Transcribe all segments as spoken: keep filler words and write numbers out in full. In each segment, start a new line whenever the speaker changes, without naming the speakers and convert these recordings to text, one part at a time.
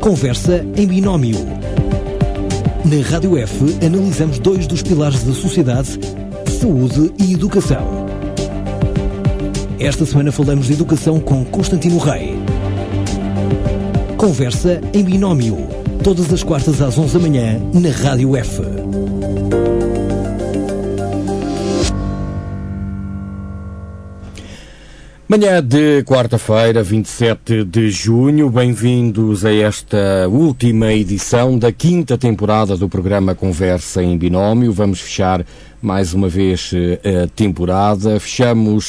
Conversa em binómio. Na Rádio F, analisamos dois dos pilares da sociedade: saúde e educação. Esta semana falamos de educação com Constantino Rei. Conversa em binómio. Todas as quartas às onze da manhã, na Rádio F.
Manhã de quarta-feira, vinte e sete de junho, bem-vindos a esta última edição da quinta temporada do programa Conversa em Binómio. Vamos fechar mais uma vez a temporada. Fechamos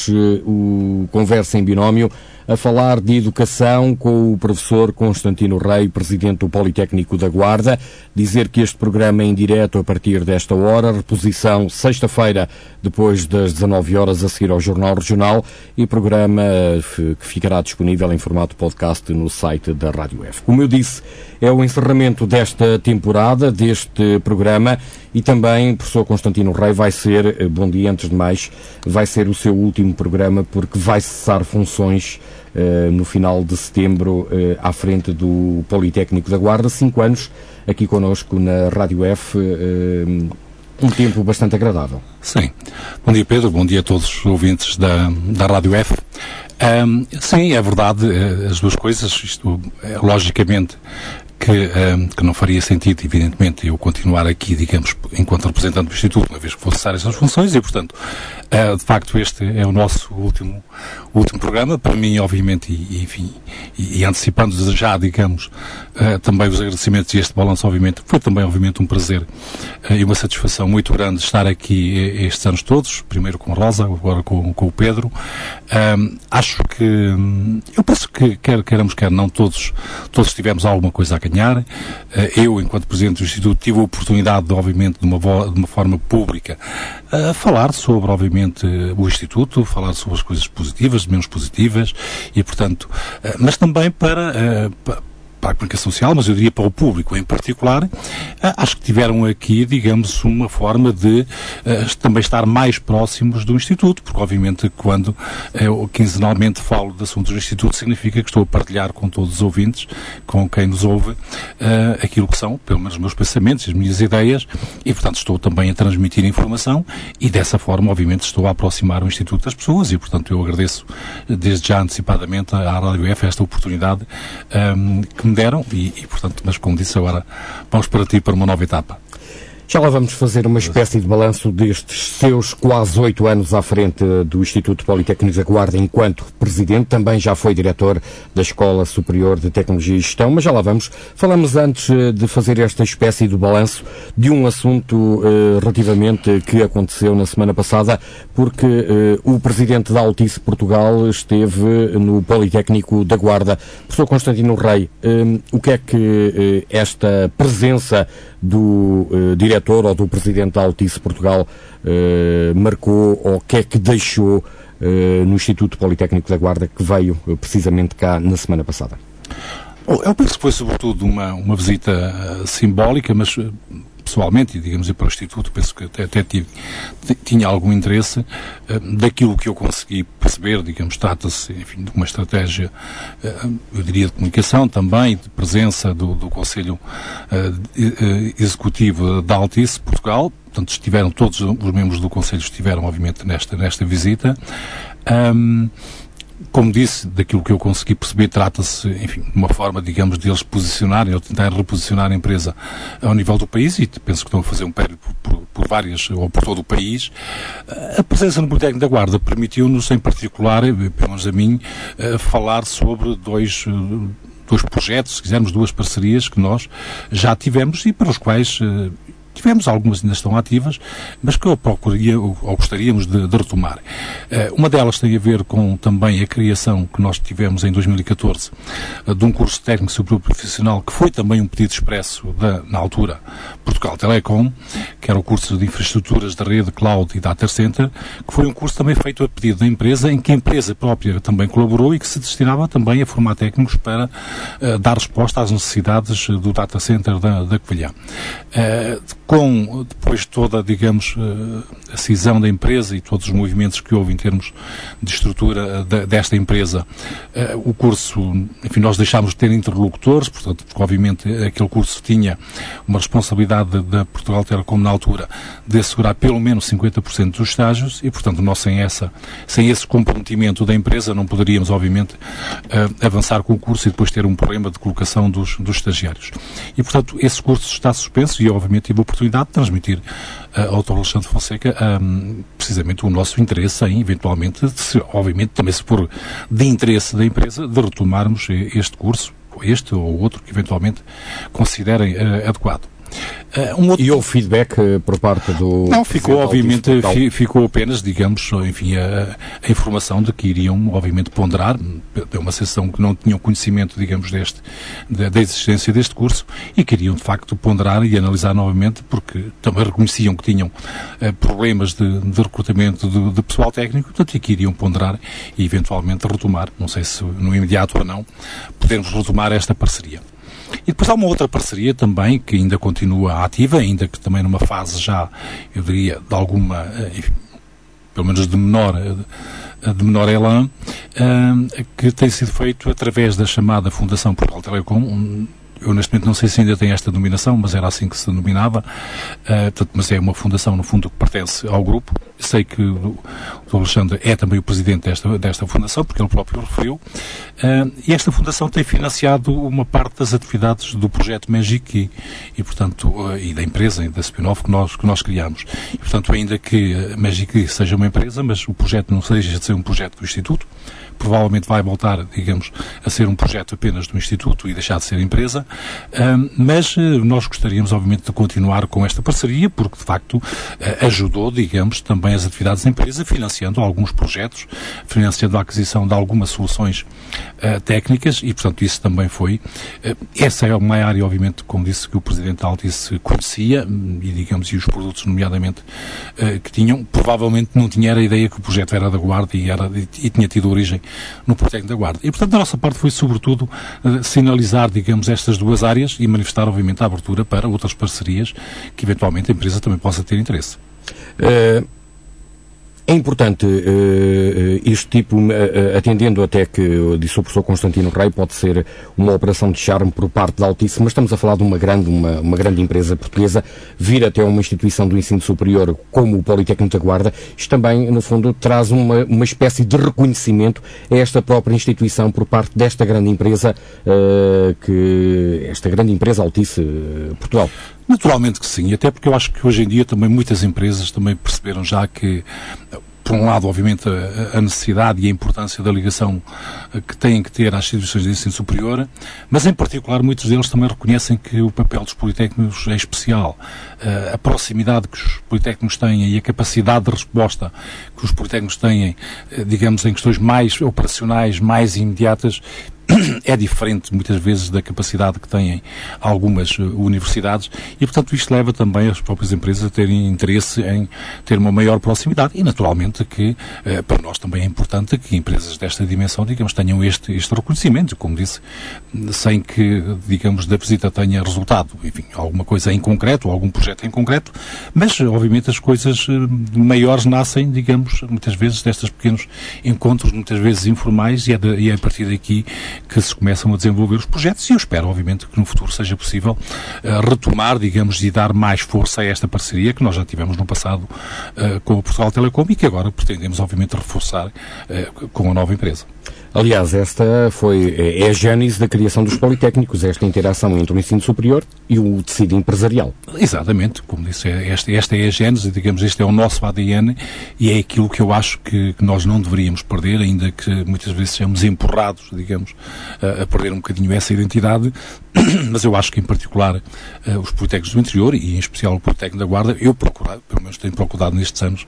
o Conversa em Binómio a falar de educação com o professor Constantino Rei, presidente do Politécnico da Guarda. Dizer que este programa é em direto a partir desta hora, reposição sexta-feira, depois das dezanove horas, a seguir ao Jornal Regional, e programa que ficará disponível em formato podcast no site da Rádio F. Como eu disse, é o encerramento desta temporada, deste programa, e também, professor Constantino Rei, vai ser, bom dia antes de mais, vai ser o seu último programa, porque vai cessar funções Uh, no final de setembro, uh, à frente do Politécnico da Guarda. Cinco anos aqui connosco na Rádio F, uh, um tempo bastante agradável.
Sim. Bom dia, Pedro. Bom dia a todos os ouvintes da, da Rádio F. Um, sim, é verdade, as duas coisas. Isto, é, logicamente, que, um, que não faria sentido, evidentemente, eu continuar aqui, digamos, enquanto representante do Instituto, uma vez que vou cessar essas funções, e, portanto, uh, de facto, este é o nosso último, último programa. Para mim, obviamente, e, enfim, e, e antecipando já, digamos, uh, também os agradecimentos e este balanço, obviamente, foi também, obviamente, um prazer uh, e uma satisfação muito grande estar aqui estes anos todos, primeiro com a Rosa, agora com, com o Pedro. Um, acho que, um, eu penso que, quer queiramos, quer não, todos, todos tivemos alguma coisa a ganhar. Eu, enquanto Presidente do Instituto, tive a oportunidade, de, obviamente, de uma, vo- de uma forma pública, a falar sobre, obviamente, o Instituto, falar sobre as coisas positivas, menos positivas, e, portanto, mas também para, para para a comunicação social, mas eu diria para o público em particular, acho que tiveram aqui, digamos, uma forma de uh, também estar mais próximos do Instituto, porque obviamente quando eu quinzenalmente falo de assuntos do Instituto, significa que estou a partilhar com todos os ouvintes, com quem nos ouve, uh, aquilo que são, pelo menos, os meus pensamentos, as minhas ideias, e portanto estou também a transmitir informação, e dessa forma, obviamente, estou a aproximar o Instituto das pessoas, e portanto eu agradeço desde já antecipadamente à Rádio F esta oportunidade um, que me deram e, e, portanto, mas como disse, agora vamos para ti para uma nova etapa.
Já lá vamos fazer uma espécie de balanço destes seus quase oito anos à frente do Instituto Politécnico da Guarda enquanto Presidente. Também já foi diretor da Escola Superior de Tecnologia e Gestão, mas já lá vamos. Falamos antes de fazer esta espécie de balanço de um assunto uh, relativamente que aconteceu na semana passada, porque uh, o Presidente da Altice Portugal esteve no Politécnico da Guarda. Professor Constantino Rei, um, o que é que uh, esta presença do uh, diretor ou do Presidente da Altice Portugal uh, marcou, ou o que é que deixou uh, no Instituto Politécnico da Guarda, que veio uh, precisamente cá na semana passada?
Oh, eu penso que foi sobretudo uma, uma visita uh, simbólica, mas uh, pessoalmente, e digamos, para o Instituto, penso que até, até tive, tinha algum interesse uh, daquilo que eu consegui perceber, digamos, trata-se, enfim, de uma estratégia, uh, eu diria, de comunicação também, de presença do, do Conselho uh, Executivo da Altice Portugal. Portanto, estiveram todos os membros do Conselho, estiveram, obviamente, nesta, nesta visita. Um, Como disse, daquilo que eu consegui perceber, trata-se, enfim, de uma forma, digamos, de eles posicionarem, ou tentar reposicionar a empresa ao nível do país, e penso que estão a fazer um périplo por, por, por várias, ou por todo o país. A presença no Politécnico da Guarda permitiu-nos, em particular, pelo menos a mim, falar sobre dois, dois projetos, se quisermos, duas parcerias que nós já tivemos e para os quais tivemos, algumas ainda estão ativas, mas que eu procuraria, ou gostaríamos de, de retomar. Uh, uma delas tem a ver com também a criação que nós tivemos em dois mil e catorze uh, de um curso técnico superior profissional, que foi também um pedido expresso da, na altura, Portugal Telecom, que era o curso de infraestruturas da rede, cloud e data center, que foi um curso também feito a pedido da empresa, em que a empresa própria também colaborou e que se destinava também a formar técnicos para uh, dar resposta às necessidades do data center da, da Covilhã. Uh, com depois toda, digamos, a cisão da empresa e todos os movimentos que houve em termos de estrutura de, desta empresa, o curso, enfim, nós deixámos de ter interlocutores, portanto, porque obviamente aquele curso tinha uma responsabilidade da Portugal Telecom na altura de assegurar pelo menos cinquenta por cento dos estágios e, portanto, nós sem, essa, sem esse comprometimento da empresa não poderíamos, obviamente, avançar com o curso e depois ter um problema de colocação dos, dos estagiários. E, portanto, esse curso está suspenso e, obviamente, tive a oportunidade de transmitir uh, ao doutor Alexandre Fonseca um, precisamente o nosso interesse em, eventualmente, se, obviamente, também se for de interesse da empresa, de retomarmos este curso, este ou outro que, eventualmente, considerem uh, adequado.
Uh, um outro... E houve feedback uh, por parte do...
Não, ficou obviamente, fi, ficou apenas, digamos, enfim, a, a informação de que iriam, obviamente, ponderar, é uma sensação que não tinham conhecimento, digamos, deste, da, da existência deste curso e queriam, de facto, ponderar e analisar novamente, porque também reconheciam que tinham uh, problemas de, de recrutamento de, de pessoal técnico, portanto, e que iriam ponderar e, eventualmente, retomar, não sei se no imediato ou não, podermos retomar esta parceria. E depois há uma outra parceria também que ainda continua ativa, ainda que também numa fase já, eu diria, de alguma, enfim, pelo menos de menor, de menor elan, que tem sido feito através da chamada Fundação Portugal Telecom. Eu, neste momento, não sei se ainda tem esta denominação, mas era assim que se denominava. Uh, portanto, mas é uma fundação, no fundo, que pertence ao grupo. Sei que o doutor Alexandre é também o presidente desta, desta fundação, porque ele próprio referiu. Uh, e esta fundação tem financiado uma parte das atividades do projeto Magic e, portanto, uh, e da empresa, e da spin-off que nós, que nós criamos. E, portanto, ainda que a Magic seja uma empresa, mas o projeto não seja de ser um projeto do Instituto, provavelmente vai voltar, digamos, a ser um projeto apenas do Instituto e deixar de ser empresa, um, mas uh, nós gostaríamos, obviamente, de continuar com esta parceria, porque, de facto, uh, ajudou, digamos, também as atividades da empresa, financiando alguns projetos, financiando a aquisição de algumas soluções uh, técnicas e, portanto, isso também foi. Uh, essa é uma área, obviamente, como disse, que o Presidente Altice conhecia e, digamos, e os produtos, nomeadamente, uh, que tinham, provavelmente não tinha a ideia que o projeto era da Guarda e, era, e, e tinha tido origem no Politécnico da Guarda. E, portanto, da nossa parte foi, sobretudo, uh, sinalizar, digamos, estas duas áreas e manifestar, obviamente, a abertura para outras parcerias que, eventualmente, a empresa também possa ter interesse.
Uh... É importante uh, este tipo, uh, atendendo até que disse o professor Constantino Rei, pode ser uma operação de charme por parte da Altice, mas estamos a falar de uma grande, uma, uma grande empresa portuguesa, vir até uma instituição do ensino superior como o Politécnico da Guarda, isto também, no fundo, traz uma, uma espécie de reconhecimento a esta própria instituição por parte desta grande empresa, uh, que esta grande empresa Altice uh, Portugal.
Naturalmente que sim, até porque eu acho que hoje em dia também muitas empresas também perceberam já que, por um lado, obviamente, a, a necessidade e a importância da ligação que têm que ter às instituições de ensino superior, mas, em particular, muitos deles também reconhecem que o papel dos politécnicos é especial. Uh, a proximidade que os politécnicos têm e a capacidade de resposta que os politécnicos têm, uh, digamos, em questões mais operacionais, mais imediatas, é diferente, muitas vezes, da capacidade que têm algumas uh, universidades e, portanto, isto leva também as próprias empresas a terem interesse em ter uma maior proximidade e, naturalmente, que uh, para nós também é importante que empresas desta dimensão, digamos, tenham este, este reconhecimento, como disse, sem que, digamos, da visita tenha resultado, enfim, alguma coisa em concreto, algum projeto em concreto, mas, obviamente, as coisas uh, maiores nascem, digamos, muitas vezes destes pequenos encontros, muitas vezes informais e é, de, e é a partir daqui que se começam a desenvolver os projetos e eu espero, obviamente, que no futuro seja possível uh, retomar, digamos, e dar mais força a esta parceria que nós já tivemos no passado uh, com a Portugal Telecom e que agora pretendemos, obviamente, reforçar uh, com a nova empresa.
Aliás, esta foi, é a gênese da criação dos politécnicos, esta interação entre o ensino superior e o tecido empresarial.
Exatamente, como disse, esta, esta é a gênese, digamos, este é o nosso A D N e é aquilo que eu acho que, que nós não deveríamos perder, ainda que muitas vezes sejamos empurrados, digamos, a, a perder um bocadinho essa identidade, mas eu acho que, em particular, uh, os politécnicos do interior e, em especial, o Politécnico da Guarda, eu procurado, pelo menos tenho procurado nestes anos,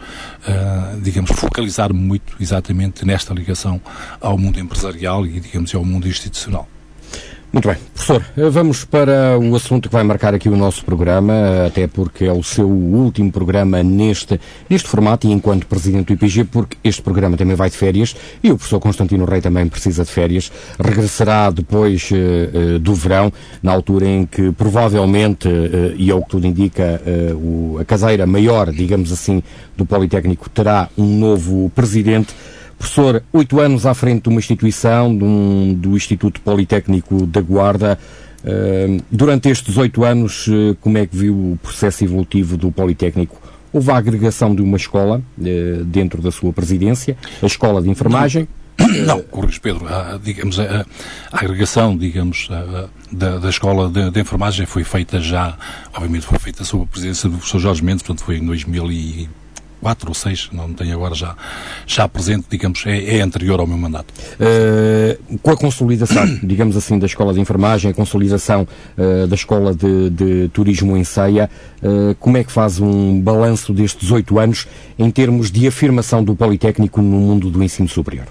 uh, digamos, focalizar-me muito exatamente nesta ligação ao mundo empresarial e, digamos, ao mundo institucional.
Muito bem. Professor, vamos para o assunto que vai marcar aqui o nosso programa, até porque é o seu último programa neste, neste formato e enquanto Presidente do I P G, porque este programa também vai de férias e o professor Constantino Rei também precisa de férias. Regressará depois uh, uh, do verão, na altura em que provavelmente, uh, e é o que tudo indica, uh, o, a caseira maior, digamos assim, do Politécnico terá um novo Presidente. Professor, oito anos à frente de uma instituição, de um, do Instituto Politécnico da Guarda. Uh, durante estes oito anos, uh, como é que viu o processo evolutivo do Politécnico? Houve a agregação de uma escola uh, dentro da sua presidência, a Escola de Enfermagem.
Não, Corrijo Pedro, a, digamos, a, a agregação, digamos, a, a, da, da Escola de, de Enfermagem foi feita já, obviamente foi feita sob a presidência do professor Jorge Mendes, portanto foi em dois mil e quatro ou seis, não tenho agora já, já presente, digamos, é, é anterior ao meu mandato.
Uh, com a consolidação, digamos assim, da Escola de Enfermagem, a consolidação uh, da Escola de, de Turismo em Ceia, uh, como é que faz um balanço destes oito anos em termos de afirmação do Politécnico no mundo do ensino superior?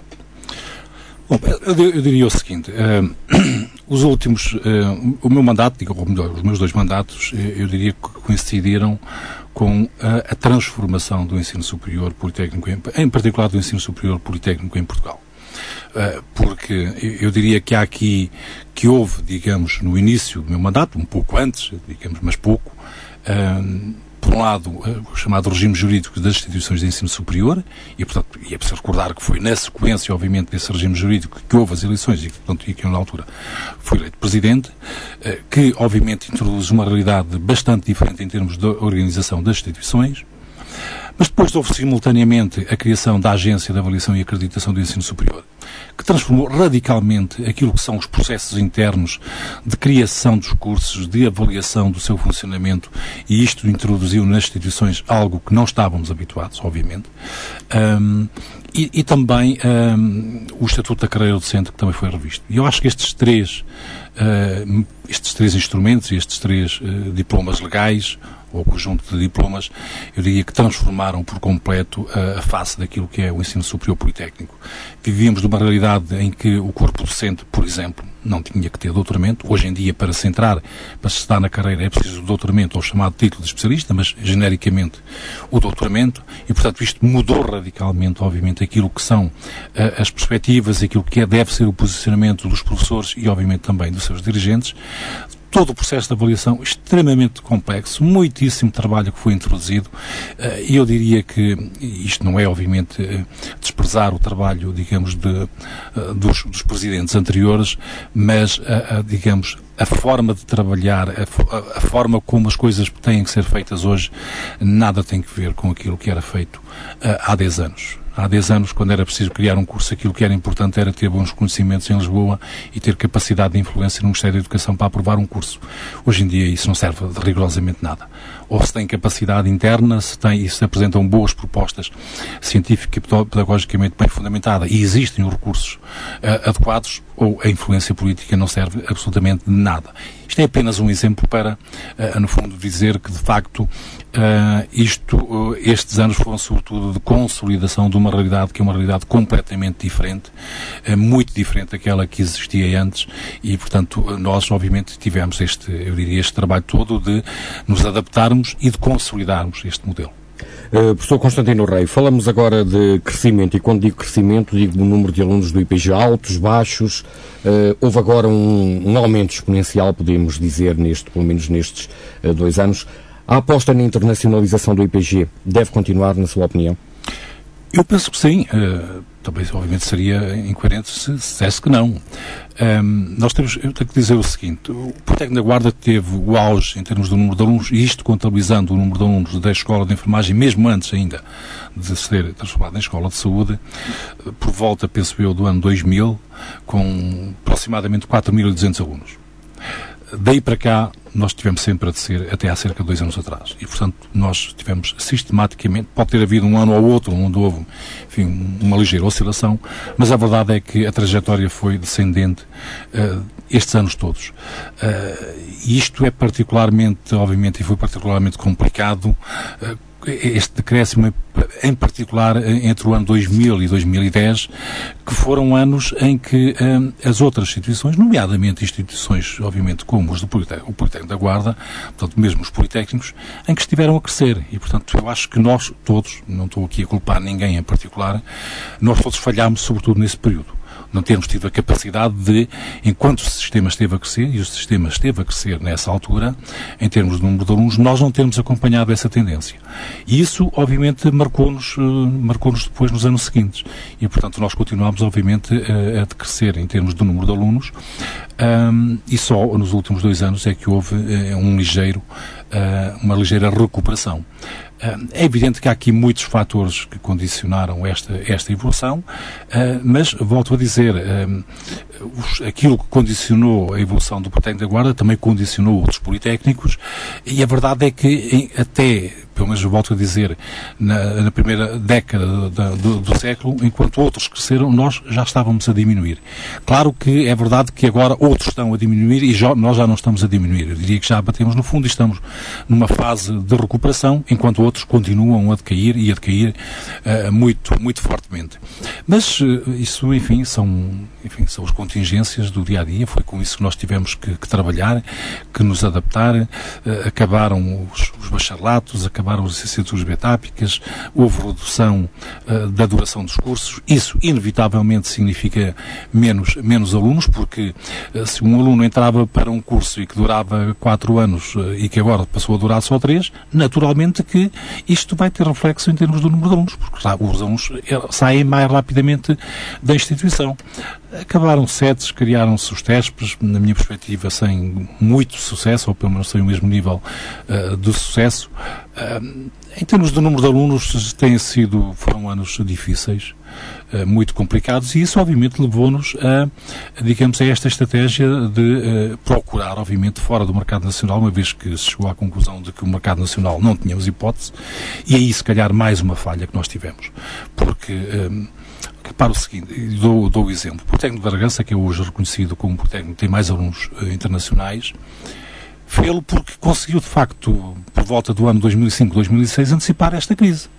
Bom, eu, eu diria o seguinte, uh, os últimos, uh, o meu mandato, digo, ou melhor, os meus dois mandatos, eu diria que coincidiram com a, a transformação do ensino superior politécnico, em, em particular do ensino superior politécnico em Portugal. Uh, porque eu, eu diria que há aqui, que houve, digamos, no início do meu mandato, um pouco antes, digamos, mas pouco, uh, por um lado, o chamado regime jurídico das instituições de ensino superior, e, portanto, e é preciso recordar que foi na sequência, obviamente, desse regime jurídico que houve as eleições e que, portanto, e que eu, na altura, fui eleito Presidente, que, obviamente, introduz uma realidade bastante diferente em termos de organização das instituições, mas depois houve, simultaneamente, a criação da Agência de Avaliação e Acreditação do Ensino Superior, que transformou radicalmente aquilo que são os processos internos de criação dos cursos, de avaliação do seu funcionamento, e isto introduziu nas instituições algo que não estávamos habituados, obviamente, um, e, e também um, o Estatuto da Carreira Docente, que também foi revisto. E eu acho que estes três, uh, estes três instrumentos, estes três uh, diplomas legais, ou conjunto de diplomas, eu diria que transformaram por completo a, a face daquilo que é o ensino superior politécnico. Vivíamos numa realidade em que o corpo docente, por exemplo, não tinha que ter doutoramento. Hoje em dia, para se entrar, para se estar na carreira, é preciso o doutoramento ou o chamado título de especialista, mas genericamente o doutoramento, e portanto isto mudou radicalmente, obviamente, aquilo que são uh, as perspectivas, aquilo que é, deve ser o posicionamento dos professores e, obviamente, também dos seus dirigentes. Todo o processo de avaliação extremamente complexo, muitíssimo trabalho que foi introduzido, e eu diria que isto não é, obviamente, desprezar o trabalho, digamos, de, dos, dos presidentes anteriores, mas, digamos, a forma de trabalhar, a, a forma como as coisas têm que ser feitas hoje, nada tem que ver com aquilo que era feito há dez anos. Há dez anos, quando era preciso criar um curso, aquilo que era importante era ter bons conhecimentos em Lisboa e ter capacidade de influência no Ministério da Educação para aprovar um curso. Hoje em dia isso não serve de rigorosamente nada. Ou se tem capacidade interna, se tem e se apresentam boas propostas científicas e pedagogicamente bem fundamentadas e existem os recursos uh, adequados, ou a influência política não serve absolutamente de nada. Isto é apenas um exemplo para, uh, no fundo, dizer que, de facto, uh, isto, uh, estes anos foram, sobretudo, de consolidação de uma realidade que é uma realidade completamente diferente, uh, muito diferente daquela que existia antes, e, portanto, nós, obviamente, tivemos este, eu diria, este trabalho todo de nos adaptarmos e de consolidarmos este modelo.
Uh, professor Constantino Rei, falamos agora de crescimento, e quando digo crescimento, digo o número de alunos do I P G altos, baixos. Uh, houve agora um, um aumento exponencial, podemos dizer, neste, pelo menos nestes uh, dois anos. A aposta na internacionalização do I P G deve continuar, na sua opinião?
Eu penso que sim. Uh, também, obviamente, seria incoerente se dissesse que não. Um, nós temos, eu tenho que dizer o seguinte: o Politécnico da Guarda teve o auge em termos do número de alunos, e isto contabilizando o número de alunos da Escola de Enfermagem, mesmo antes ainda de ser transformado em Escola de Saúde, por volta, penso eu, do ano dois mil, com aproximadamente quatro mil e duzentos alunos. Daí para cá, nós tivemos sempre a descer até há cerca de dois anos atrás. E, portanto, nós tivemos sistematicamente, pode ter havido um ano ou outro onde houve, enfim, uma ligeira oscilação, mas a verdade é que a trajetória foi descendente uh, estes anos todos. Uh, e isto é particularmente, obviamente, e foi particularmente complicado uh, este decréscimo, em particular entre o ano dois mil e dois mil e dez, que foram anos em que um, as outras instituições, nomeadamente instituições, obviamente, como os do Politécnico, o Politécnico da Guarda, portanto, mesmo os Politécnicos, em que estiveram a crescer. E, portanto, eu acho que nós todos, não estou aqui a culpar ninguém em particular, nós todos falhámos, sobretudo, nesse período. Não termos tido a capacidade de, enquanto o sistema esteve a crescer, e o sistema esteve a crescer nessa altura, em termos de número de alunos, nós não termos acompanhado essa tendência. E isso, obviamente, marcou-nos, marcou-nos depois nos anos seguintes. E, portanto, nós continuamos, obviamente, a, a decrescer em termos de número de alunos, um, e só nos últimos dois anos é que houve uh, um ligeiro, uh, uma ligeira recuperação. É evidente que há aqui muitos fatores que condicionaram esta, esta evolução, mas, volto a dizer, aquilo que condicionou a evolução do Politécnico da Guarda também condicionou outros politécnicos, e a verdade é que até, pelo menos volto a dizer, na, na primeira década do, do, do século, enquanto outros cresceram, nós já estávamos a diminuir. Claro que é verdade que agora outros estão a diminuir e já, nós já não estamos a diminuir. Eu diria que já batemos no fundo e estamos numa fase de recuperação, enquanto outros continuam a decair e a decair uh, muito, muito fortemente. Mas uh, isso, enfim, são, enfim, são as contingências do dia-a-dia. Foi com isso que nós tivemos que, que trabalhar, que nos adaptar. Uh, acabaram os, os bacharelatos, acabaram as licenciaturas betápicas, houve redução uh, da duração dos cursos. Isso, inevitavelmente, significa menos, menos alunos, porque uh, se um aluno entrava para um curso e que durava quatro anos uh, e que agora passou a durar só três, naturalmente que isto vai ter reflexo em termos do número de alunos, porque sabe, os alunos saem mais rapidamente da instituição. Acabaram setes, criaram-se os TESPs, na minha perspectiva, sem muito sucesso, ou pelo menos sem o mesmo nível uh, de sucesso. Uh, em termos do número de alunos, têm sido, foram anos difíceis, uh, muito complicados, e isso, obviamente, levou-nos a, digamos, a esta estratégia de uh, procurar, obviamente, fora do mercado nacional, uma vez que se chegou à conclusão de que o mercado nacional não tínhamos hipótese, e aí, se calhar, mais uma falha que nós tivemos. Porque... Um, Repara o seguinte, dou, dou o exemplo. O Politécnico de Bragança, que é hoje reconhecido como Politécnico que tem mais alunos uh, internacionais, fê-lo porque conseguiu, de facto, por volta do ano dois mil e cinco, dois mil e seis, antecipar esta crise.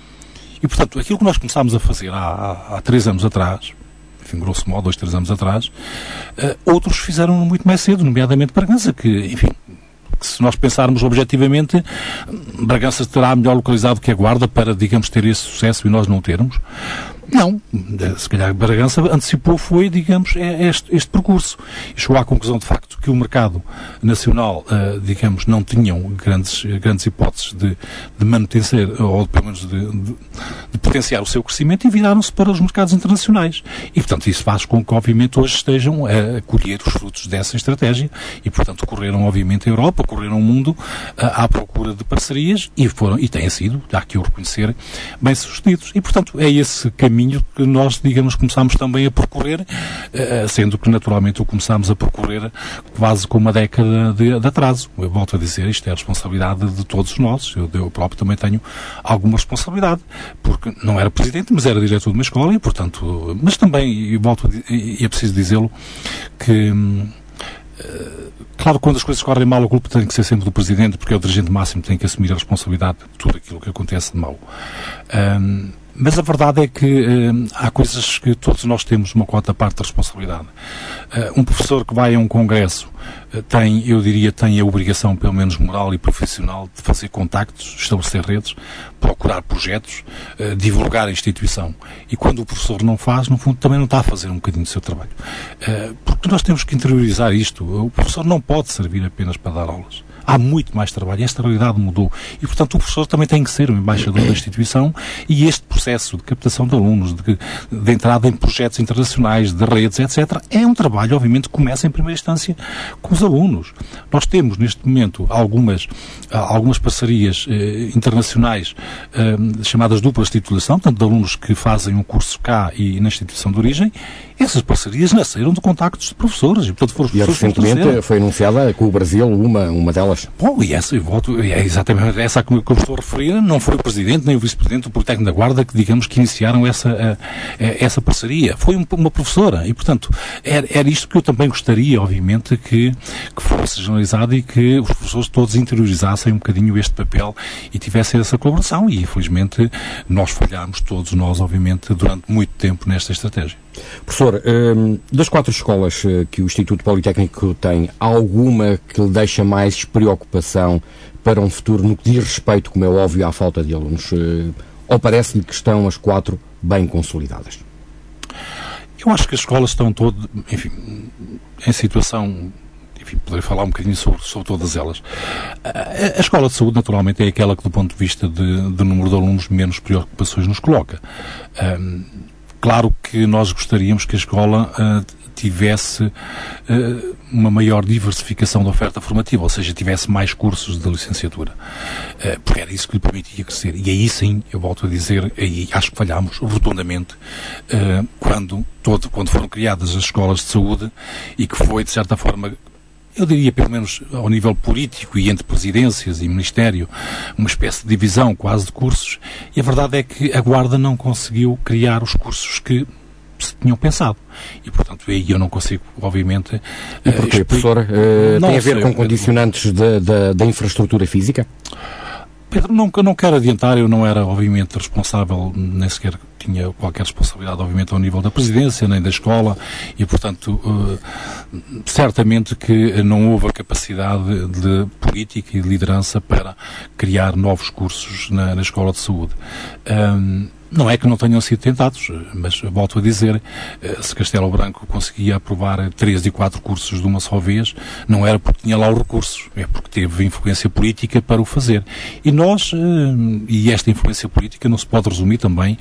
E, portanto, aquilo que nós começámos a fazer há, há, há três anos atrás, enfim, grosso modo, dois, três anos atrás, uh, outros fizeram muito mais cedo, nomeadamente Bragança, que, enfim... que se nós pensarmos objetivamente, Bragança terá melhor localizado que a Guarda para, digamos, ter esse sucesso e nós não termos. Não. Se calhar Bragança antecipou, foi, digamos, este, este percurso. E chegou à conclusão, de facto, que o mercado nacional, uh, digamos, não tinham grandes, grandes hipóteses de, de manutencer, ou pelo menos de, de, de potenciar o seu crescimento, e viraram-se para os mercados internacionais. E, portanto, isso faz com que, obviamente, hoje estejam a colher os frutos dessa estratégia e, portanto, correram, obviamente, a Europa, correram o mundo uh, à procura de parcerias e foram, e têm sido, há que o reconhecer, bem sucedidos. E, portanto, é esse caminho que nós, digamos, começámos também a percorrer, uh, sendo que, naturalmente, o começámos a percorrer quase com uma década de, de atraso. Eu volto a dizer, isto é a responsabilidade de todos nós. Eu, eu próprio também tenho alguma responsabilidade, porque não era presidente, mas era diretor de uma escola e, portanto, mas também, e volto a, e é preciso dizê-lo, que... Uh, Claro, quando as coisas correm mal, a culpa tem que ser sempre do Presidente, porque é o dirigente máximo que tem que assumir a responsabilidade de tudo aquilo que acontece de mal. Um, mas a verdade é que um, há coisas que todos nós temos uma quota parte da responsabilidade. Uh, um professor que vai a um congresso uh, tem, eu diria, tem a obrigação, pelo menos moral e profissional, de fazer contactos, estabelecer redes, procurar projetos, uh, divulgar a instituição. E quando o professor não faz, no fundo, também não está a fazer um bocadinho do seu trabalho. Uh, porque nós temos que interiorizar isto. O professor não pode servir apenas para dar aulas. Há muito mais trabalho. Esta realidade mudou. E, portanto, o professor também tem que ser o embaixador da instituição, e este processo de captação de alunos, de, de entrada em projetos internacionais, de redes, etcétera, é um trabalho, obviamente, que começa em primeira instância com os alunos. Nós temos, neste momento, algumas, algumas parcerias eh, internacionais eh, chamadas duplas titulação, portanto, de alunos que fazem um curso cá e na instituição de origem. Essas parcerias nasceram de contactos de professores. E, portanto, foram os
e
professores
recentemente foi anunciada com o Brasil uma, uma delas escolas.
Bom, e essa, eu volto, é exatamente essa que eu estou a referir, não foi o Presidente nem o Vice-Presidente do Politécnico da Guarda que, digamos, que iniciaram essa, a, a, essa parceria. Foi um, uma professora e, portanto, era, era isto que eu também gostaria, obviamente, que, que fosse generalizado e que os professores todos interiorizassem um bocadinho este papel e tivessem essa colaboração e, infelizmente, nós falhámos todos nós, obviamente, durante muito tempo nesta estratégia.
Professor, um, das quatro escolas que o Instituto Politécnico tem, há alguma que lhe deixa mais preocupação para um futuro no que diz respeito, como é óbvio, à falta de alunos? Ou parece-lhe que estão as quatro bem consolidadas?
Eu acho que as escolas estão todas, enfim, em situação... Enfim, poderei falar um bocadinho sobre, sobre todas elas. A, a Escola de Saúde, naturalmente, é aquela que, do ponto de vista de, de número de alunos, menos preocupações nos coloca. Um, claro que nós gostaríamos que a escola uh, tivesse uh, uma maior diversificação da oferta formativa, ou seja, tivesse mais cursos de licenciatura. Uh, porque era isso que lhe permitia crescer. E aí sim, eu volto a dizer, aí acho que falhámos rotundamente uh, quando, todo, quando foram criadas as escolas de saúde e que foi, de certa forma, eu diria, pelo menos ao nível político e entre presidências e ministério, uma espécie de divisão quase de cursos, e a verdade é que a Guarda não conseguiu criar os cursos que se tinham pensado. E, portanto, aí eu não consigo, obviamente...
E porquê, uh, professor? Uh, tem a ver sei, com condicionantes da, da, da infraestrutura física?
Pedro, não, não quero adiantar, eu não era, obviamente, responsável, nem sequer tinha qualquer responsabilidade, obviamente, ao nível da presidência, nem da escola, e, portanto, uh, certamente que não houve a capacidade de política e de liderança para criar novos cursos na, na Escola de Saúde. Um, Não é que não tenham sido tentados, mas volto a dizer, se Castelo Branco conseguia aprovar três e quatro cursos de uma só vez, não era porque tinha lá os recursos, é porque teve influência política para o fazer. E nós, e esta influência política não se pode resumir também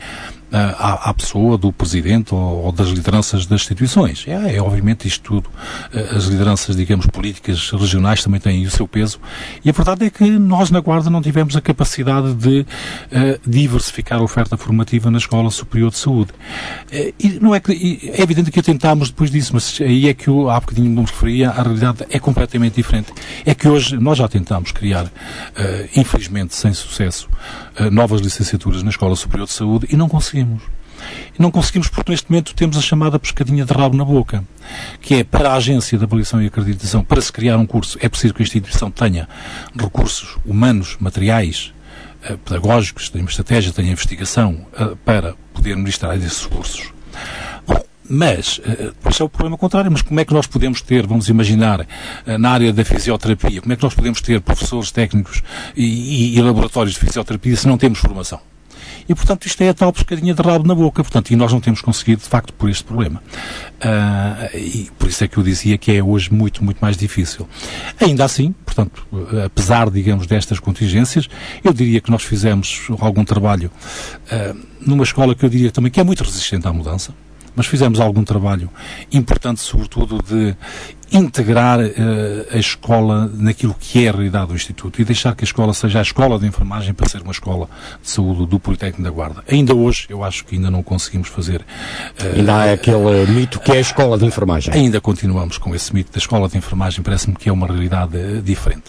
à, à pessoa do Presidente ou, ou das lideranças das instituições. É, é obviamente isto tudo. As lideranças, digamos, políticas regionais também têm o seu peso. E a verdade é que nós na Guarda não tivemos a capacidade de uh, diversificar a oferta formativa na Escola Superior de Saúde. Uh, e não é, que, e é evidente que tentámos depois disso, mas aí é que eu há bocadinho não me referia, a realidade é completamente diferente. É que hoje nós já tentámos criar, uh, infelizmente sem sucesso, uh, novas licenciaturas na Escola Superior de Saúde e não conseguimos. E não conseguimos porque neste momento temos a chamada pescadinha de rabo na boca, que é para a Agência de Avaliação e Acreditação, para se criar um curso, é preciso que a instituição tenha recursos humanos, materiais, eh, pedagógicos, tenha uma estratégia, tenha investigação eh, para poder ministrar esses cursos. Bom, mas, depois é o problema contrário, mas como é que nós podemos ter, vamos imaginar, na área da fisioterapia, como é que nós podemos ter professores técnicos e, e, e laboratórios de fisioterapia se não temos formação? E, portanto, isto é a tal pescadinha de rabo na boca, portanto, e nós não temos conseguido, de facto, por este problema. Uh, e por isso é que eu dizia que é hoje muito, muito mais difícil. Ainda assim, portanto, apesar, digamos, destas contingências, eu diria que nós fizemos algum trabalho uh, numa escola que eu diria também que é muito resistente à mudança, mas fizemos algum trabalho importante, sobretudo, de integrar uh, a escola naquilo que é a realidade do Instituto e deixar que a escola seja a escola de enfermagem para ser uma escola de saúde do Politécnico da Guarda. Ainda hoje, eu acho que ainda não conseguimos fazer... Uh,
ainda há aquele mito que é a escola de enfermagem.
Ainda continuamos com esse mito da escola de enfermagem, parece-me que é uma realidade uh, diferente.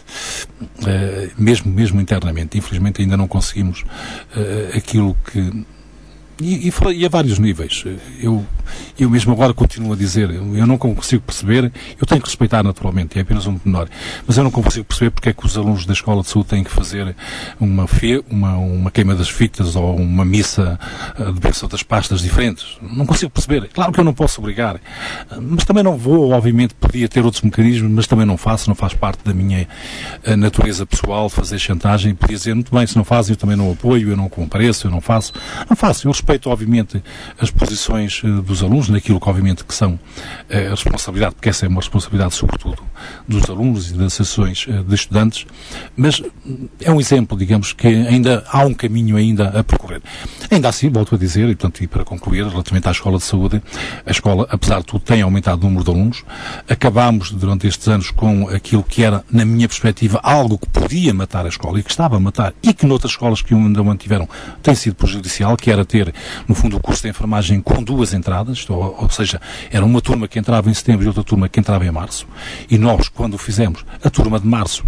Uh, mesmo, mesmo internamente. Infelizmente ainda não conseguimos uh, aquilo que... E, e, e a vários níveis. Eu, eu mesmo agora continuo a dizer, eu não consigo perceber, eu tenho que respeitar naturalmente, é apenas um menor, mas eu não consigo perceber porque é que os alunos da Escola de Saúde têm que fazer uma, fe, uma, uma queima das fitas ou uma missa de bênção das pastas diferentes. Não consigo perceber. Claro que eu não posso obrigar, mas também não vou, obviamente, podia ter outros mecanismos, mas também não faço, não faz parte da minha natureza pessoal fazer chantagem. Podia dizer, muito bem, se não fazem, eu também não apoio, eu não compareço, eu não faço. Não faço, eu respeito obviamente as posições uh, dos alunos, naquilo que obviamente que são uh, a responsabilidade, porque essa é uma responsabilidade sobretudo dos alunos e das associações uh, de estudantes, mas uh, é um exemplo, digamos, que ainda há um caminho ainda a percorrer. Ainda assim, volto a dizer, e portanto, e para concluir, relativamente à Escola de Saúde, a escola, apesar de tudo, tem aumentado o número de alunos. Acabámos durante estes anos com aquilo que era, na minha perspectiva, algo que podia matar a escola e que estava a matar e que noutras escolas que ainda mantiveram tem sido prejudicial, que era ter no fundo, o curso de enfermagem com duas entradas, ou, ou seja, era uma turma que entrava em setembro e outra turma que entrava em março. E nós, quando o fizemos, a turma de março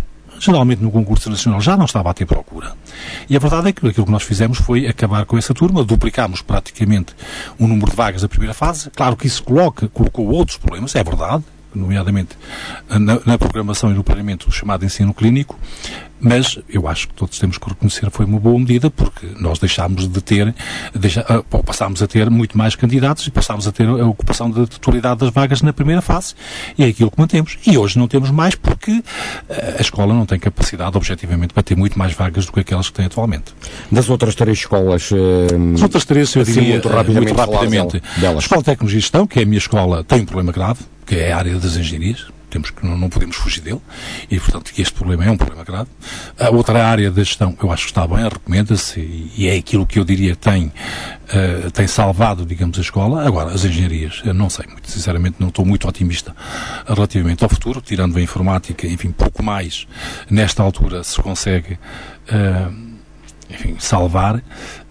geralmente no concurso nacional já não estava a ter procura. E a verdade é que aquilo que nós fizemos foi acabar com essa turma, duplicámos praticamente o número de vagas da primeira fase. Claro que isso coloca, colocou outros problemas, é verdade, nomeadamente na, na programação e no planeamento do chamado ensino clínico, mas eu acho que todos temos que reconhecer que foi uma boa medida, porque nós deixámos de ter, deixa, passámos a ter muito mais candidatos e passámos a ter a ocupação da totalidade das vagas na primeira fase, e é aquilo que mantemos. E hoje não temos mais porque a escola não tem capacidade, objetivamente, para ter muito mais vagas do que aquelas que tem atualmente.
Das outras três escolas...
As outras três, eu
assim,
diria,
muito rapidamente,
muito rapidamente. A Escola de Tecnologia e Gestão, que é a minha escola, tem um problema grave, que é a área das engenharias. Temos que, não, não podemos fugir dele, e portanto este problema é um problema grave. A outra área da gestão, eu acho que está bem, recomenda-se, e, e é aquilo que eu diria tem, uh, tem salvado, digamos, a escola. Agora, as engenharias, eu não sei, muito sinceramente não estou muito otimista relativamente ao futuro, tirando a informática, enfim, pouco mais nesta altura se consegue, uh, enfim, salvar.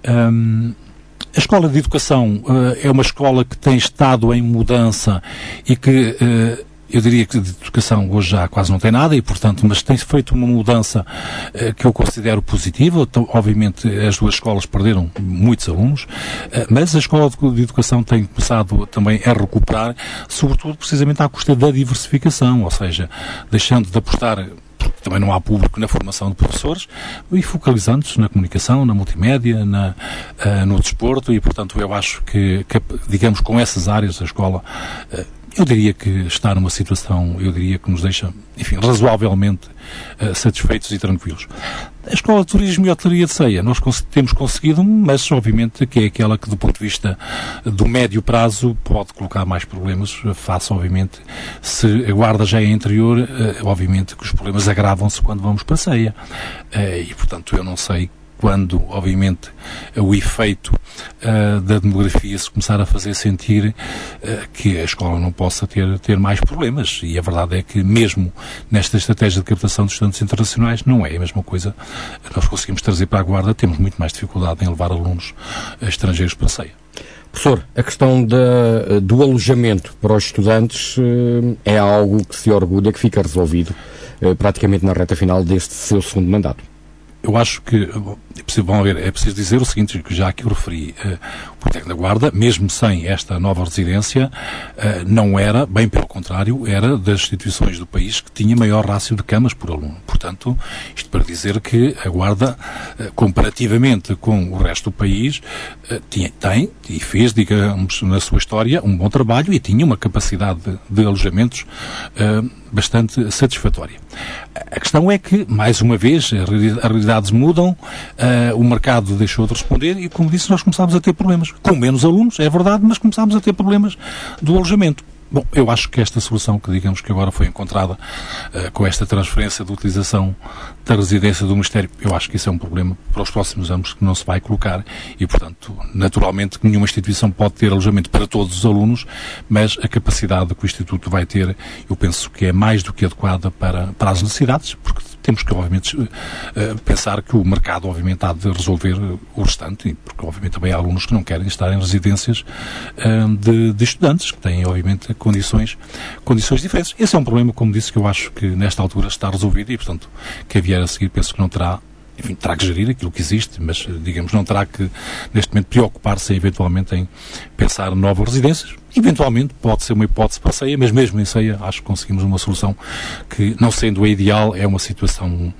Um, A Escola de Educação uh, é uma escola que tem estado em mudança e que, uh, eu diria que de educação hoje já quase não tem nada e, portanto, mas tem feito uma mudança uh, que eu considero positiva. Então, obviamente, as duas escolas perderam muitos alunos, uh, mas a Escola de Educação tem começado também a recuperar, sobretudo, precisamente à custa da diversificação, ou seja, deixando de apostar, porque também não há público na formação de professores, e focalizando-se na comunicação, na multimédia, na, uh, no desporto, e portanto eu acho que, que, digamos, com essas áreas a escola, uh, eu diria que está numa situação, eu diria que nos deixa, enfim, razoavelmente uh, satisfeitos e tranquilos. A Escola de Turismo e Hotelaria de Ceia, nós cons- temos conseguido, mas obviamente que é aquela que do ponto de vista do médio prazo pode colocar mais problemas, face obviamente, se a guarda já é interior, uh, obviamente que os problemas agravam-se quando vamos para a Ceia. Uh, e portanto eu não sei quando, obviamente, o efeito uh, da demografia se começar a fazer sentir uh, que a escola não possa ter, ter mais problemas. E a verdade é que, mesmo nesta estratégia de captação de estudantes internacionais, não é a mesma coisa. Nós conseguimos trazer para a Guarda, temos muito mais dificuldade em levar alunos estrangeiros para a Ceia.
Professor, a questão da, do alojamento para os estudantes uh, é algo que se orgulha, que fica resolvido uh, praticamente na reta final deste seu segundo mandato.
Eu acho que é preciso, vamos ver, é preciso dizer o seguinte, que já aqui eu referi, uh, o Politécnico da Guarda, mesmo sem esta nova residência, uh, não era, bem pelo contrário, era das instituições do país que tinha maior rácio de camas por aluno. Portanto, isto para dizer que a Guarda, uh, comparativamente com o resto do país, uh, tinha, tem e fez, digamos, na sua história, um bom trabalho e tinha uma capacidade de, de alojamentos uh, bastante satisfatória. A questão é que, mais uma vez, as realidades mudam, uh, o mercado deixou de responder e, como disse, nós começámos a ter problemas. Com menos alunos, é verdade, mas começámos a ter problemas do alojamento. Bom, eu acho que esta solução que, digamos, que agora foi encontrada uh, com esta transferência de utilização da residência do Ministério, eu acho que isso é um problema para os próximos anos que não se vai colocar e, portanto, naturalmente que nenhuma instituição pode ter alojamento para todos os alunos, mas a capacidade que o Instituto vai ter, eu penso que é mais do que adequada para, para as necessidades, porque temos que, obviamente, uh, pensar que o mercado, obviamente, há de resolver o restante, porque, obviamente, também há alunos que não querem estar em residências uh, de, de estudantes, que têm, obviamente, condições, condições diferentes. Esse é um problema, como disse, que eu acho que nesta altura está resolvido e, portanto, quem vier a seguir penso que não terá, enfim, terá que gerir aquilo que existe, mas, digamos, não terá que, neste momento, preocupar-se eventualmente em pensar em novas residências. Eventualmente, pode ser uma hipótese para a Ceia, mas mesmo em Ceia, acho que conseguimos uma solução que, não sendo a ideal, é uma situação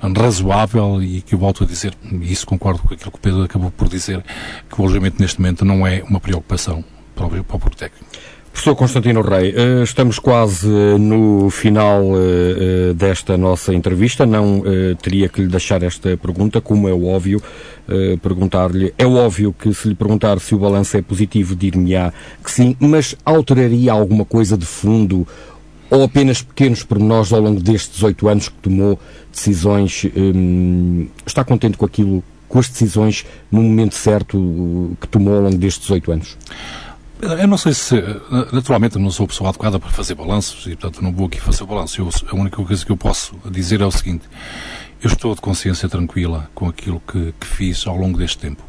razoável e que eu volto a dizer, e isso concordo com aquilo que o Pedro acabou por dizer, que o alojamento neste momento não é uma preocupação para o, para o Politécnico.
Professor Constantino Rei, estamos quase no final desta nossa entrevista. Não teria que lhe deixar esta pergunta, como é óbvio, perguntar-lhe. É óbvio que se lhe perguntar se o balanço é positivo, dir-me-á que sim, mas alteraria alguma coisa de fundo ou apenas pequenos pormenores ao longo destes oito anos que tomou decisões? Hum, está contente com aquilo, com as decisões no momento certo que tomou ao longo destes oito anos?
Eu não sei se, naturalmente, eu não sou a pessoa adequada para fazer balanços e, portanto, não vou aqui fazer o balanço. Eu, a única coisa que eu posso dizer é o seguinte: eu estou de consciência tranquila com aquilo que, que fiz ao longo deste tempo.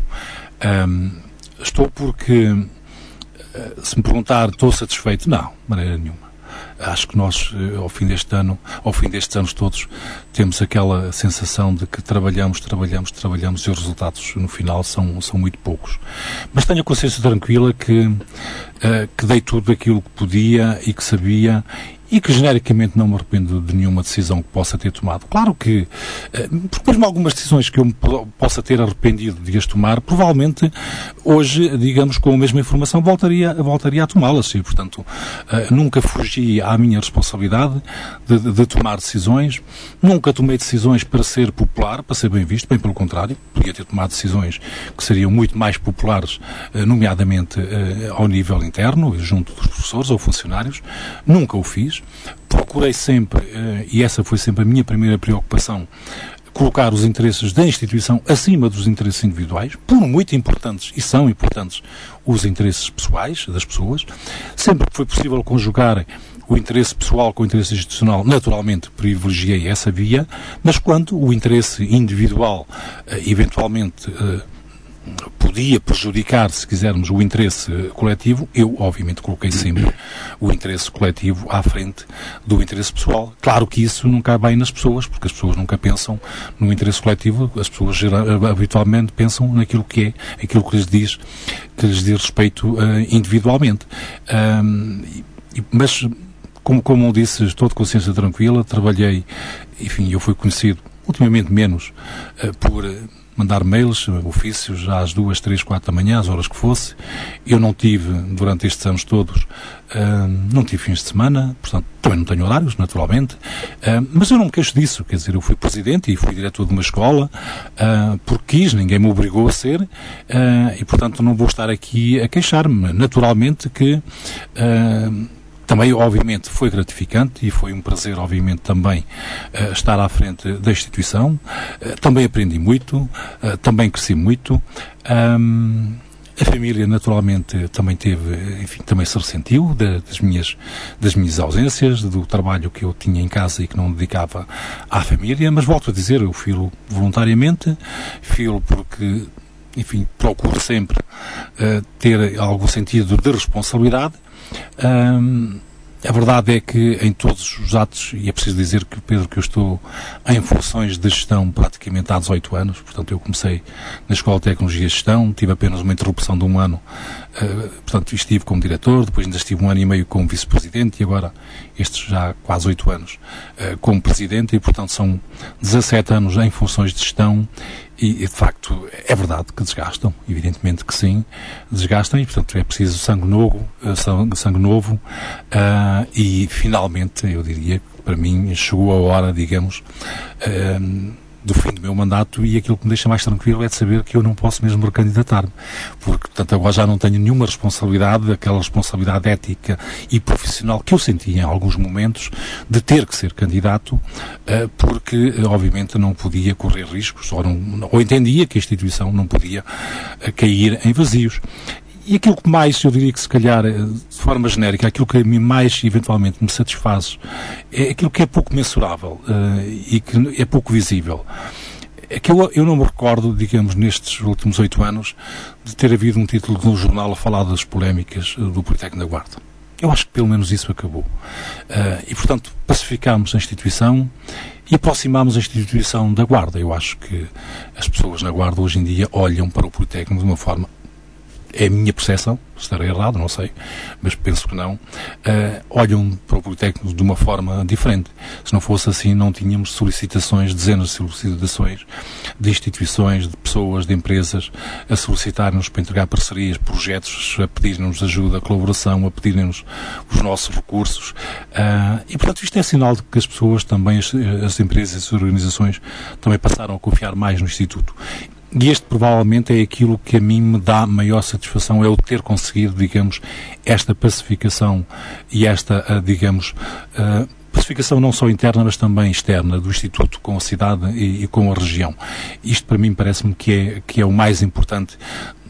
Um, estou porque, se me perguntar, estou satisfeito? Não, de maneira nenhuma. acho que nós, ao fim deste ano, ao fim destes anos todos, temos aquela sensação de que trabalhamos, trabalhamos, trabalhamos e os resultados no final são, são muito poucos. Mas tenho a consciência tranquila que, uh, que dei tudo aquilo que podia e que sabia e que genericamente não me arrependo de nenhuma decisão que possa ter tomado. Claro que, porque mesmo algumas decisões que eu me possa ter arrependido de as tomar, provavelmente hoje, digamos, com a mesma informação, voltaria, voltaria a tomá-las. E, portanto, nunca fugi à minha responsabilidade de, de, de tomar decisões, nunca tomei decisões para ser popular, para ser bem visto, bem pelo contrário, podia ter tomado decisões que seriam muito mais populares, nomeadamente ao nível interno, junto dos professores ou funcionários, nunca o fiz. Procurei sempre, e essa foi sempre a minha primeira preocupação, colocar os interesses da instituição acima dos interesses individuais, por muito importantes, e são importantes, os interesses pessoais das pessoas. Sempre que foi possível conjugar o interesse pessoal com o interesse institucional, naturalmente privilegiei essa via, mas quando o interesse individual, eventualmente, podia prejudicar, se quisermos, o interesse coletivo, eu, obviamente, coloquei sempre o interesse coletivo à frente do interesse pessoal. Claro que isso não cai bem nas pessoas, porque as pessoas nunca pensam no interesse coletivo, as pessoas habitualmente pensam naquilo que é, aquilo que lhes diz, que lhes diz respeito uh, individualmente. Um, mas, como, como eu disse, estou de consciência tranquila, trabalhei, enfim, eu fui conhecido, ultimamente menos, uh, por... Uh, mandar mails, ofícios, às duas, três, quatro da manhã, às horas que fosse. Eu não tive, durante estes anos todos, uh, não tive fins de semana, portanto, também não tenho horários, naturalmente, uh, mas eu não me queixo disso, quer dizer, eu fui presidente e fui diretor de uma escola, uh, porque quis, ninguém me obrigou a ser, uh, e, portanto, não vou estar aqui a queixar-me. Naturalmente que... Uh, Também, obviamente, foi gratificante e foi um prazer, obviamente, também uh, estar à frente da instituição. Uh, também aprendi muito, uh, também cresci muito. Um, a família, naturalmente, também teve, enfim, também se ressentiu de, das, minhas, das minhas ausências, do trabalho que eu tinha em casa e que não dedicava à família. Mas volto a dizer, eu filo voluntariamente, filo porque, enfim, procuro sempre uh, ter algum sentido de responsabilidade. Um, a verdade é que em todos os atos, e é preciso dizer que, Pedro, que eu estou em funções de gestão praticamente há dezoito anos, portanto eu comecei na Escola de Tecnologia e Gestão, tive apenas uma interrupção de um ano, uh, portanto estive como diretor, depois ainda estive um ano e meio como vice-presidente e agora estes já quase oito anos uh, como presidente e portanto são dezassete anos em funções de gestão. E, de facto, é verdade que desgastam, evidentemente que sim, desgastam e, portanto, é preciso sangue novo, sangue, sangue novo uh, e, finalmente, eu diria que, para mim, chegou a hora, digamos, uh, do fim do meu mandato e aquilo que me deixa mais tranquilo é de saber que eu não posso mesmo recandidatar-me, porque, portanto, agora já não tenho nenhuma responsabilidade, aquela responsabilidade ética e profissional que eu senti em alguns momentos de ter que ser candidato, uh, porque, obviamente, não podia correr riscos, ou, não, ou entendia que a instituição não podia uh, cair em vazios. E aquilo que mais, eu diria que se calhar, de forma genérica, aquilo que a mim mais eventualmente me satisfaz é aquilo que é pouco mensurável uh, e que é pouco visível. É que eu, eu não me recordo, digamos, nestes últimos oito anos, de ter havido um título de um jornal a falar das polémicas uh, do Politécnico da Guarda. Eu acho que pelo menos isso acabou. Uh, e, portanto, pacificámos a instituição e aproximámos a instituição da Guarda. Eu acho que as pessoas na Guarda hoje em dia olham para o Politécnico de uma forma... É a minha percepção, estarei errado, não sei, mas penso que não, uh, olham para o Politécnico de uma forma diferente. Se não fosse assim, não tínhamos solicitações, dezenas de solicitações de instituições, de pessoas, de empresas, a solicitar-nos para entregar parcerias, projetos, a pedir-nos ajuda, colaboração, a pedirem-nos os nossos recursos. Uh, e, portanto, isto é sinal de que as pessoas também, as, as empresas e as organizações, também passaram a confiar mais no Instituto. E este provavelmente é aquilo que a mim me dá maior satisfação, é o ter conseguido, digamos, esta pacificação e esta, digamos, uh, pacificação não só interna, mas também externa do Instituto com a cidade e, e com a região. Isto para mim parece-me que é, que é o mais importante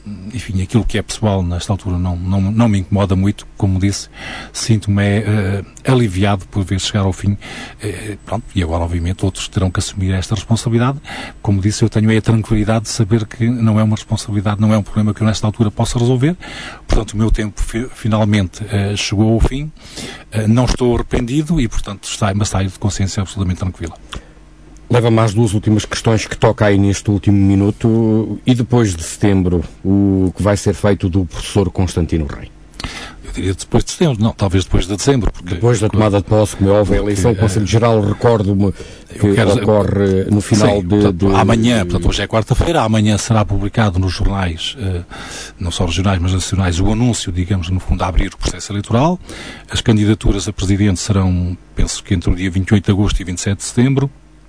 enfim, aquilo que é pessoal nesta altura não, não, não me incomoda muito, como disse, sinto-me uh, aliviado por ver chegar ao fim, uh, pronto, e agora obviamente outros terão que assumir esta responsabilidade. Como disse, eu tenho aí a tranquilidade de saber que não é uma responsabilidade, não é um problema que eu nesta altura possa resolver, portanto o meu tempo fi- finalmente uh, chegou ao fim, uh, não estou arrependido e portanto está, mas saio de consciência absolutamente tranquila.
Leva-me às duas últimas questões que toca aí neste último minuto. E depois de setembro, o que vai ser feito do professor Constantino Rei?
Eu diria depois de setembro, não, talvez depois de dezembro. Porque,
depois da tomada de posse, como é óbvio, a eleição do Conselho Geral, recordo-me que quero, ocorre no final sim, de,
portanto,
de...
Amanhã, portanto, hoje é quarta-feira, amanhã será publicado nos jornais, eh, não só regionais, mas nacionais, o anúncio, digamos, no fundo, a abrir o processo eleitoral. As candidaturas a presidente serão, penso que entre o dia vinte e oito de agosto e vinte e sete de setembro.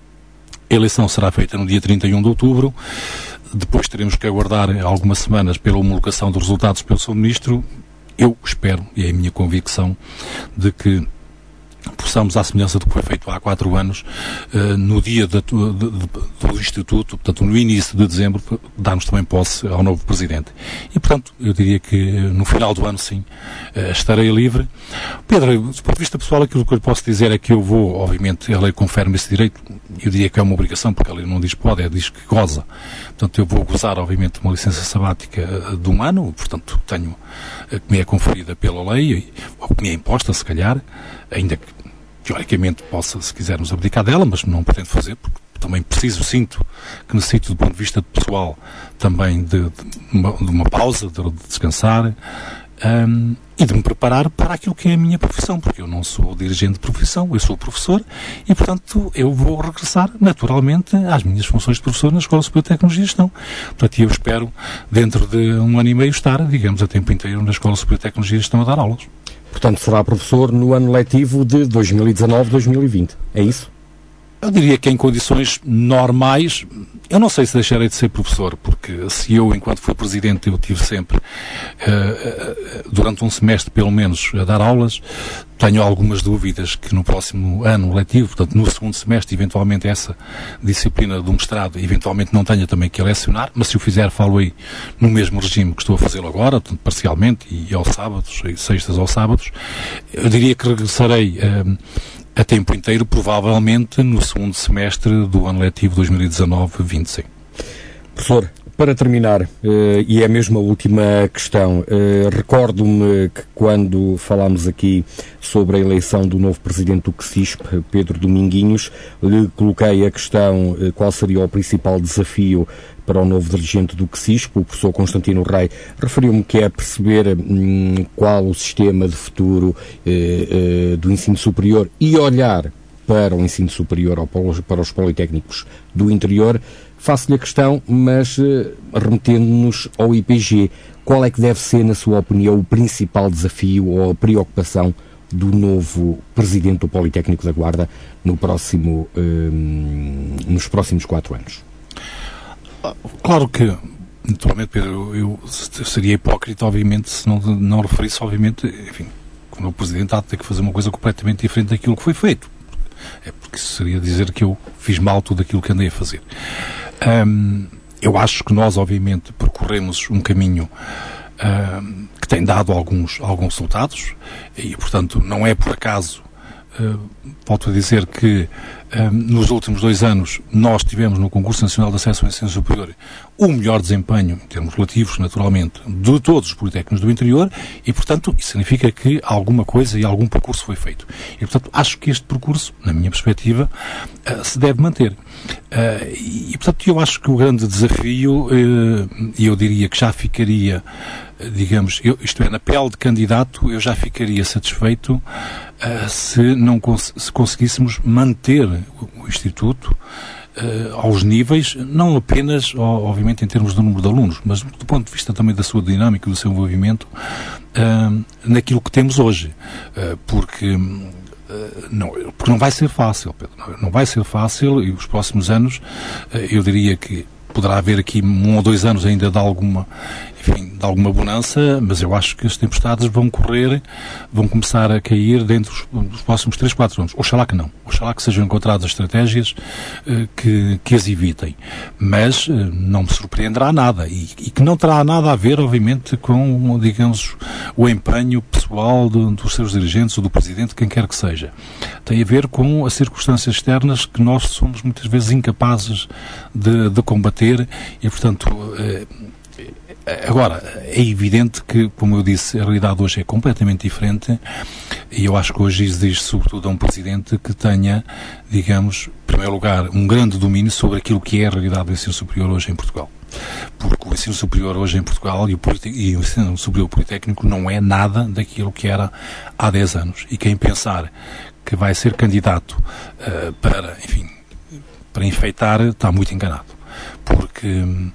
A eleição será feita no dia trinta e um de outubro. Depois teremos que aguardar algumas semanas pela homologação dos resultados pelo seu Ministro. Eu espero, e é a minha convicção, de que possamos, à semelhança do que foi feito há quatro anos, uh, no dia de, de, de, do Instituto, portanto, no início de dezembro, darmos também posse ao novo Presidente. E, portanto, eu diria que no final do ano, sim, uh, estarei livre. Pedro, do ponto de vista pessoal, aquilo que eu posso dizer é que eu vou, obviamente, a lei confere-me esse direito, eu diria que é uma obrigação, porque a lei não diz pode, é diz que goza. Portanto, eu vou gozar, obviamente, uma licença sabática uh, de um ano, portanto, tenho, uh, que me é conferida pela lei, ou que me é imposta, se calhar, ainda que teoricamente possa, se quisermos, abdicar dela, mas não pretendo fazer, porque também preciso, sinto que necessito, do ponto de vista pessoal, também de, de, uma, de uma pausa, de, de descansar um, e de me preparar para aquilo que é a minha profissão, porque eu não sou dirigente de profissão, eu sou professor e, portanto, eu vou regressar naturalmente às minhas funções de professor na Escola Superior de Tecnologia e Gestão. Portanto, eu espero, dentro de um ano e meio, estar, digamos, a tempo inteiro na Escola Superior de Tecnologia e Gestão a dar aulas.
Portanto, será professor no ano letivo de dois mil e dezanove a dois mil e vinte. É isso?
Eu diria que em condições normais, eu não sei se deixarei de ser professor, porque se eu, enquanto fui presidente, eu tive sempre, uh, durante um semestre pelo menos, a dar aulas, tenho algumas dúvidas que no próximo ano letivo, portanto no segundo semestre, eventualmente essa disciplina do mestrado, eventualmente não tenha também que lecionar, mas se o fizer, falo aí no mesmo regime que estou a fazê-lo agora, portanto, parcialmente, e aos sábados, e sextas aos sábados. Eu diria que regressarei uh, a tempo inteiro, provavelmente no segundo semestre do ano letivo dois mil e dezanove vinte, sim.
Professor, para terminar, uh, e é mesmo a última questão, uh, recordo-me que quando falámos aqui sobre a eleição do novo presidente do C S I S P, Pedro Dominguinhos, lhe coloquei a questão uh, qual seria o principal desafio para o novo dirigente do C S I S P, o professor Constantino Rei. Referiu-me que é perceber hum, qual o sistema de futuro eh, eh, do ensino superior e olhar para o ensino superior ou para os politécnicos do interior. Faço-lhe a questão, mas eh, remetendo-nos ao I P G, qual é que deve ser, na sua opinião, o principal desafio ou a preocupação do novo presidente do Politécnico da Guarda no próximo, hum, nos próximos quatro anos?
Claro que, naturalmente, Pedro, eu, eu seria hipócrita, obviamente, se não, não referisse, obviamente, enfim, como o Presidente há de ter que fazer uma coisa completamente diferente daquilo que foi feito. É porque isso seria dizer que eu fiz mal tudo aquilo que andei a fazer. Um, eu acho que nós, obviamente, percorremos um caminho um, que tem dado alguns, alguns resultados e, portanto, não é por acaso. Uh, volto a dizer que uh, nos últimos dois anos nós tivemos no Concurso Nacional de Acesso ao Ensino Superior o melhor desempenho, em termos relativos, naturalmente, de todos os politécnicos do interior e, portanto, isso significa que alguma coisa e algum percurso foi feito. E, portanto, acho que este percurso, na minha perspectiva, uh, se deve manter. Uh, e, portanto, eu acho que o grande desafio, e uh, eu diria que já ficaria, uh, digamos, eu, isto é, na pele de candidato, eu já ficaria satisfeito uh, se não cons- se conseguíssemos manter o, o Instituto Uh, aos níveis, não apenas, obviamente, em termos do número de alunos, mas do ponto de vista também da sua dinâmica, do seu envolvimento, uh, naquilo que temos hoje. Uh, porque, uh, não, porque não vai ser fácil, Pedro. Não vai ser fácil e os próximos anos, uh, eu diria que poderá haver aqui um ou dois anos ainda de alguma, enfim, de alguma bonança, mas eu acho que as tempestades vão correr, vão começar a cair dentro dos, dos próximos três, quatro anos. Oxalá que não. Oxalá que sejam encontradas estratégias uh, que, que as evitem. Mas uh, não me surpreenderá nada. E, e que não terá nada a ver, obviamente, com, digamos, o empenho pessoal do, dos seus dirigentes ou do Presidente, quem quer que seja. Tem a ver com as circunstâncias externas que nós somos muitas vezes incapazes de, de combater e, portanto, uh, agora, é evidente que, como eu disse, a realidade hoje é completamente diferente e eu acho que hoje exige, sobretudo, a um Presidente que tenha, digamos, em primeiro lugar, um grande domínio sobre aquilo que é a realidade do ensino superior hoje em Portugal. Porque o ensino superior hoje em Portugal e o, e o ensino superior politécnico não é nada daquilo que era há dez anos. E quem pensar que vai ser candidato uh, para, enfim, para enfeitar, está muito enganado. Porque hum,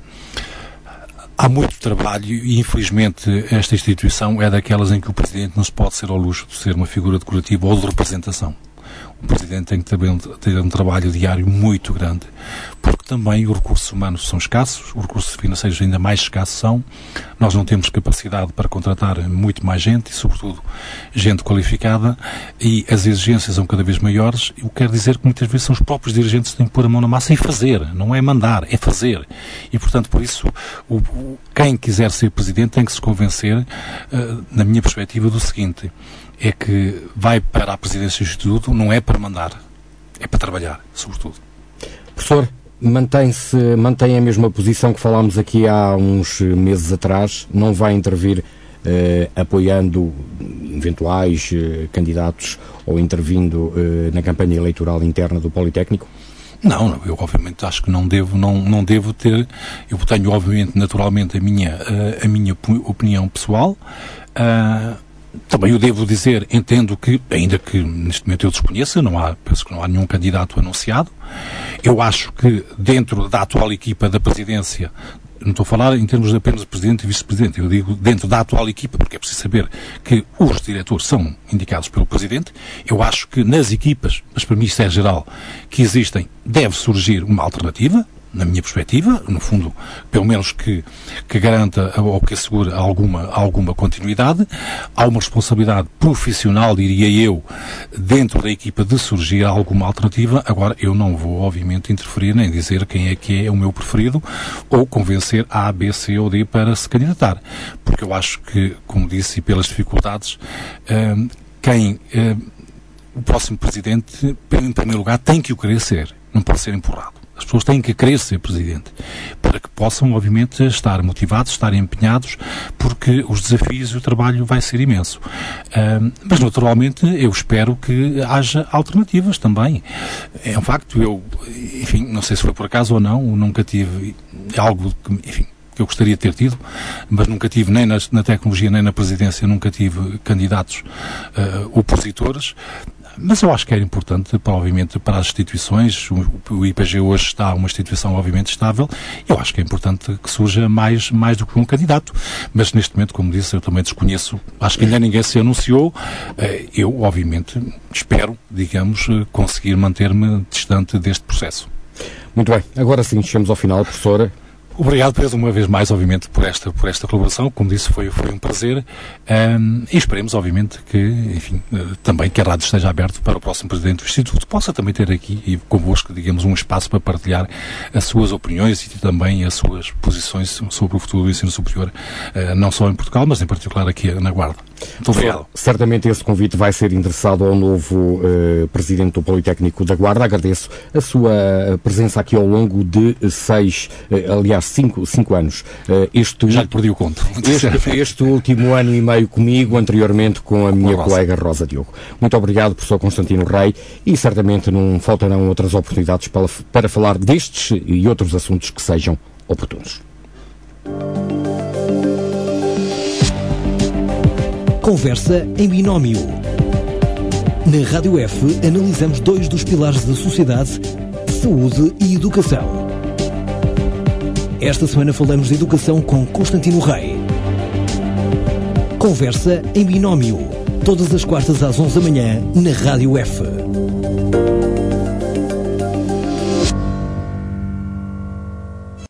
há muito trabalho e, infelizmente, esta instituição é daquelas em que o Presidente não se pode ser ao luxo de ser uma figura decorativa ou de representação. O Presidente tem que ter um trabalho diário muito grande, porque também os recursos humanos são escassos, os recursos financeiros ainda mais escassos são, nós não temos capacidade para contratar muito mais gente e, sobretudo, gente qualificada, e as exigências são cada vez maiores, o que quer dizer que muitas vezes são os próprios dirigentes que têm que pôr a mão na massa e fazer, não é mandar, é fazer. E, portanto, por isso, o, o, quem quiser ser Presidente tem que se convencer, uh, na minha perspectiva, do seguinte: é que vai para a presidência do Instituto não é para mandar, é para trabalhar, sobretudo.
Professor, mantém-se, mantém a mesma posição que falámos aqui há uns meses atrás, não vai intervir eh, apoiando eventuais eh, candidatos ou intervindo eh, na campanha eleitoral interna do Politécnico?
Não, não, eu obviamente acho que não devo, não, não devo ter, eu tenho obviamente naturalmente a minha, uh, a minha opinião pessoal, uh, também eu devo dizer, entendo que, ainda que neste momento eu desconheça, não há, penso que não há nenhum candidato anunciado, eu acho que dentro da atual equipa da presidência, não estou a falar em termos apenas de presidente e vice-presidente, eu digo dentro da atual equipa, porque é preciso saber que os diretores são indicados pelo presidente, eu acho que nas equipas, mas para mim isto é geral, que existem, deve surgir uma alternativa, na minha perspectiva, no fundo, pelo menos que, que garanta ou que assegure alguma, alguma continuidade. Há uma responsabilidade profissional, diria eu, dentro da equipa de surgir alguma alternativa. Agora, eu não vou, obviamente, interferir nem dizer quem é que é o meu preferido ou convencer A, B, C ou D para se candidatar. Porque eu acho que, como disse, e pelas dificuldades, hum, quem, hum, o próximo Presidente, em primeiro lugar, tem que o querer ser, não pode ser empurrado. As pessoas têm que querer ser Presidente, para que possam, obviamente, estar motivados, estar empenhados, porque os desafios e o trabalho vai ser imenso. Uh, mas, naturalmente, eu espero que haja alternativas também. É um facto, eu, enfim, não sei se foi por acaso ou não, nunca tive algo que, enfim, que eu gostaria de ter tido, mas nunca tive, nem na, na tecnologia, nem na presidência, nunca tive candidatos uh, opositores. Mas eu acho que era importante, obviamente, para as instituições. O, o I P G hoje está uma instituição, obviamente, estável. Eu acho que é importante que surja mais, mais do que um candidato. Mas, neste momento, como disse, eu também desconheço. Acho que ainda ninguém se anunciou. Eu, obviamente, espero, digamos, conseguir manter-me distante deste processo.
Muito bem. Agora sim, chegamos ao final, professora.
Obrigado, Pedro, uma vez mais, obviamente, por esta, por esta colaboração. Como disse, foi, foi um prazer. Um, e esperemos, obviamente, que, enfim, uh, também que a rádio esteja aberta para o próximo Presidente do Instituto. Possa também ter aqui, e convosco, digamos, um espaço para partilhar as suas opiniões e também as suas posições sobre o futuro do ensino superior, uh, não só em Portugal, mas em particular aqui na Guarda. Muito obrigado.
Certamente esse convite vai ser interessado ao novo uh, Presidente do Politécnico da Guarda. Agradeço a sua presença aqui ao longo de seis, uh, aliás, cinco, cinco anos. Uh, este,
Já lhe perdi o conto.
Este, este último ano e meio comigo, anteriormente com a minha Rosa. colega Rosa Diogo. Muito obrigado, professor Constantino Rei, e certamente não faltarão outras oportunidades para, para falar destes e outros assuntos que sejam oportunos.
Conversa em binómio. Na Rádio F analisamos dois dos pilares da sociedade: saúde e educação. Esta semana falamos de educação com Constantino Rei. Conversa em binómio. Todas as quartas às onze da manhã na Rádio F.